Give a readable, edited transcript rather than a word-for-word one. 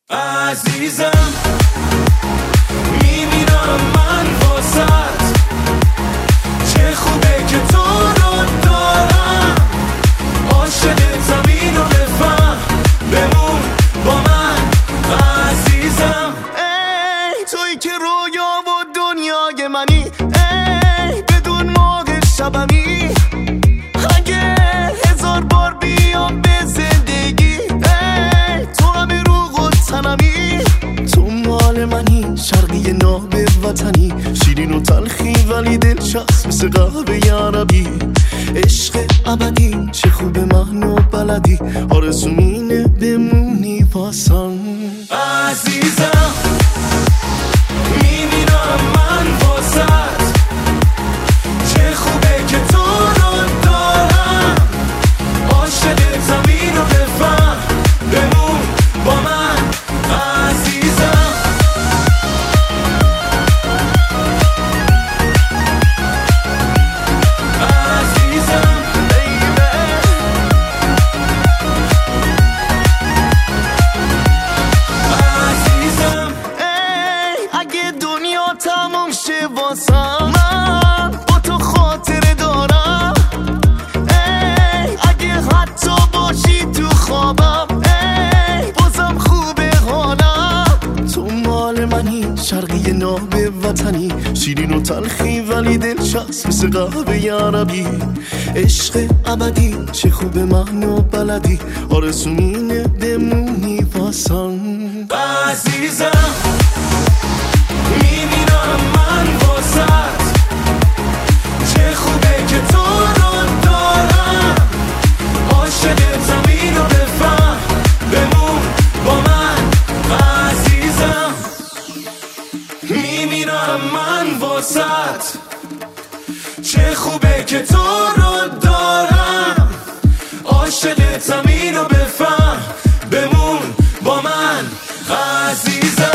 عزیزم میمیرم من واسط، چه خوبه که تو رو دارم، عاشق زمین و بفهم، بمون با من عزیزم. ای تویی که رویا و دنیای منی، ای بدون موقع شبمی، اگه هزار بار بیام به زندگی، ای تو همه روح و تنمی، تو مال منی، شرقی ناب وطنی، شیرین و تلخی ولی دلچسب مثل قهوه عربی، عشق ابدی چه خوب منو بلدی، آرزوم اینه بمونی واسم عزیزم. میمیرم من واسط، چه خوبه که تو رو دارم، عاشق زمین و بفهم، بمون با من عزیزم. عزیزم baby. عزیزم ای اگه دنیا تموم شه واسم، من با تو خاطره دارم، ای اگه حتی باشی تو خوابم، ای بازم خوبه حالم، تو مال منی، شرقی ناب وطنی، شیرین و تلخی ولی دلچسب مثل قهوه عربی، عشق ابدی چه خوب منو بلدی، آرزوم اینه بمونی واسم عزیزم. میمیرم من واسط، چه خوبه که تو رو دارم، عاشق زمین و بفهم، بمون با من عزیزم. میمیرم من واسط، چه خوبه که تو رو دارم، عاشق زمین و بفهم، بمون با من عزیزم.